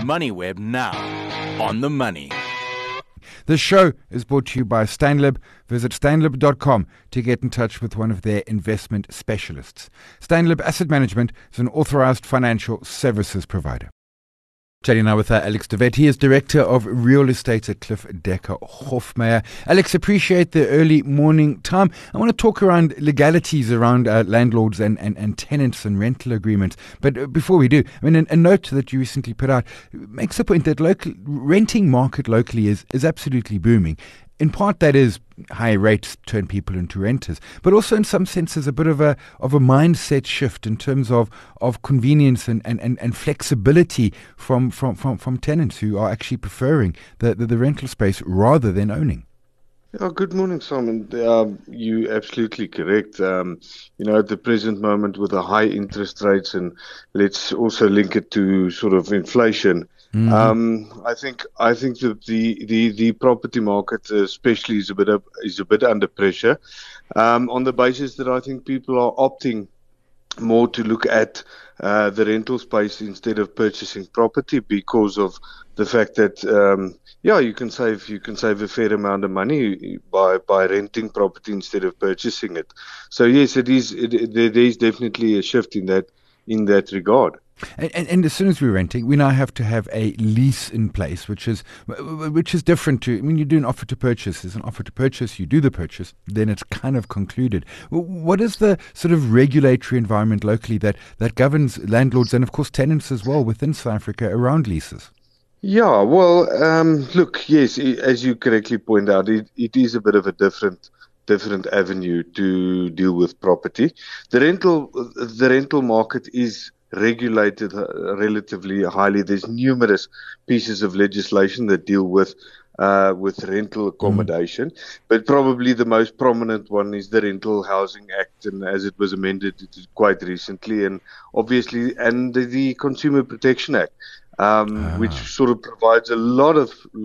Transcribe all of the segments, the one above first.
MoneyWeb now. On the money. The show is brought to you by Stanlib. Visit stanlib.com to get in touch with one of their investment specialists. Stanlib Asset Management is an authorized financial services provider. Chatting now with Alex de Wet. He is Director of Real Estate at Cliff Decker Hofmeyr. Alex, appreciate the early morning time. I want to talk around legalities around landlords and tenants and rental agreements. But before we do, I mean, a note that you recently put out makes the point that local renting market locally is absolutely booming. In part, that is high rates turn people into renters, but also in some senses a bit of a mindset shift in terms of convenience and flexibility from tenants who are actually preferring the rental space rather than owning. Yeah, good morning, Simon. You're absolutely correct. At the present moment with the high interest rates, and let's also link it to sort of inflation. Mm-hmm. I think that the property market especially is a bit under pressure, on the basis that I think people are opting more to look at the rental space instead of purchasing property because of the fact that you can save a fair amount of money by renting property instead of purchasing it. So yes, there is definitely a shift in that regard. And as soon as we're renting, we now have to have a lease in place, which is different to when you do an offer to purchase. There's an offer to purchase, you do the purchase, then it's kind of concluded. What is the sort of regulatory environment locally that governs landlords and, of course, tenants as well within South Africa around leases? Yeah, well, look, yes, as you correctly point out, it is a bit of a different avenue to deal with property. The rental market is regulated relatively highly. There's numerous pieces of legislation that deal with rental accommodation, but probably the most prominent one is the Rental Housing Act, and as it was amended quite recently, and obviously, and the Consumer Protection Act, which sort of provides a lot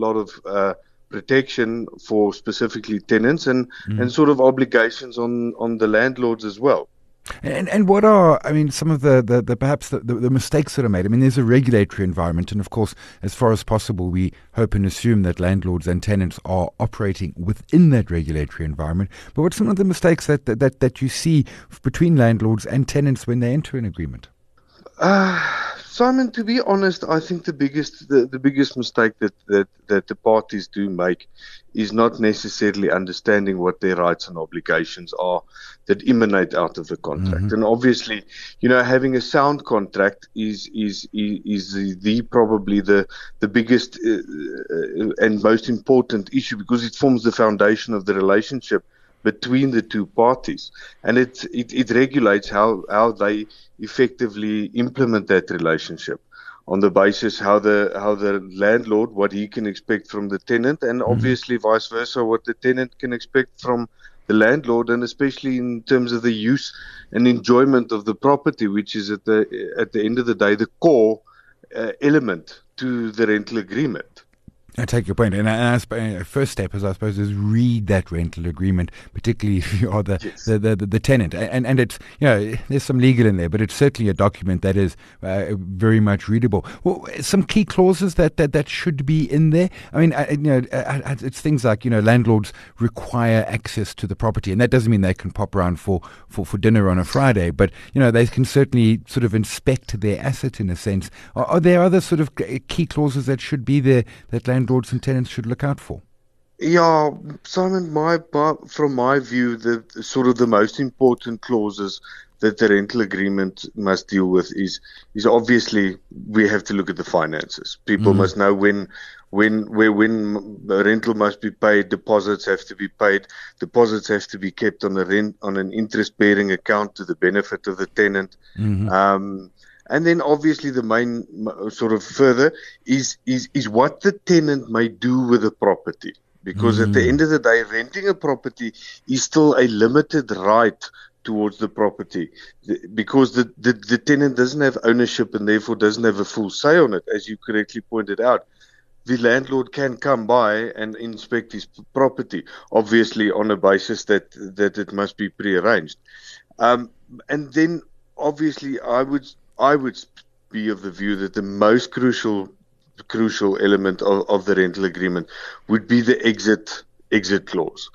of protection for specifically tenants and sort of obligations on the landlords as well. And what are, I mean, some of the perhaps the mistakes that are made? I mean, there's a regulatory environment, and of course, as far as possible, we hope and assume that landlords and tenants are operating within that regulatory environment. But what's some of the mistakes that you see between landlords and tenants when they enter an agreement? Simon, to be honest, I think the biggest mistake that the parties do make is not necessarily understanding what their rights and obligations are that emanate out of the contract. Mm-hmm. And obviously, having a sound contract is probably the biggest and most important issue, because it forms the foundation of the relationship between the two parties, and it regulates how they effectively implement that relationship on the basis how the landlord, what he can expect from the tenant, and obviously vice versa, what the tenant can expect from the landlord, and especially in terms of the use and enjoyment of the property, which is at the end of the day the core element to the rental agreement. I take your point, and first step is, I suppose, is read that rental agreement, particularly if you are the tenant, and it's, there's some legal in there, but it's certainly a document that is very much readable. Well, some key clauses that should be in there. I mean, it's things like landlords require access to the property, and that doesn't mean they can pop around for dinner on a Friday, but they can certainly sort of inspect their asset in a sense. Are there other sort of key clauses that should be there that landlords and tenants should look out for? Yeah, Simon, from my view, the sort of the most important clauses that the rental agreement must deal with is obviously we have to look at the finances. People must know when the rental must be paid, deposits have to be paid, deposits have to be kept on an interest-bearing account to the benefit of the tenant. And then obviously the main sort of further is what the tenant may do with the property. Because at the end of the day, renting a property is still a limited right towards the property, because the tenant doesn't have ownership and therefore doesn't have a full say on it, as you correctly pointed out. The landlord can come by and inspect his property, obviously on a basis that it must be prearranged. And then obviously I would be of the view that the most crucial crucial element of the rental agreement would be the exit clause.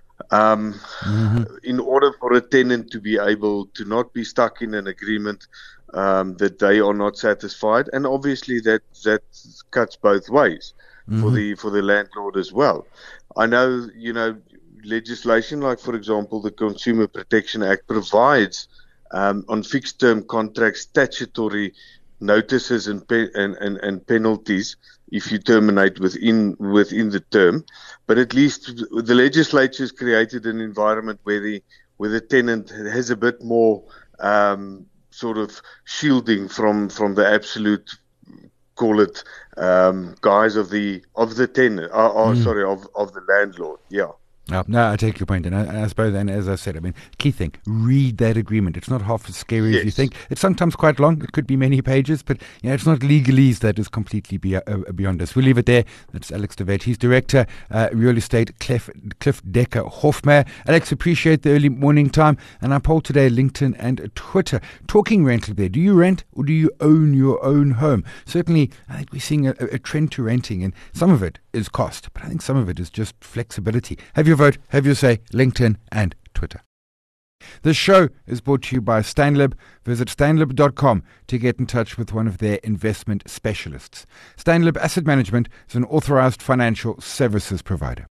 In order for a tenant to be able to not be stuck in an agreement that they are not satisfied, and obviously that cuts both ways for the landlord as well. I know, legislation like, for example, the Consumer Protection Act provides on fixed term contracts statutory notices and penalties if you terminate within the term. But at least the legislature has created an environment where the tenant has a bit more sort of shielding from the absolute, call it, guise of the tenant, of the landlord. Yeah. No, I take your point, and I suppose, and as I said, key thing, read that agreement. It's not half as scary as you think. It's sometimes quite long. It could be many pages, but it's not legalese that is completely beyond us. We'll leave it there. That's Alex de Wet. He's Director, Real Estate, Cliff Decker Hofmeyr. Alex, appreciate the early morning time. And our poll today, LinkedIn and Twitter. Talking rental there. Do you rent or do you own your own home? Certainly, I think we're seeing a trend to renting, and some of it is cost, but I think some of it is just flexibility. Have your vote, have your say, LinkedIn and Twitter. This show is brought to you by Stanlib. Visit stanlib.com to get in touch with one of their investment specialists. Stanlib Asset Management is an authorized financial services provider.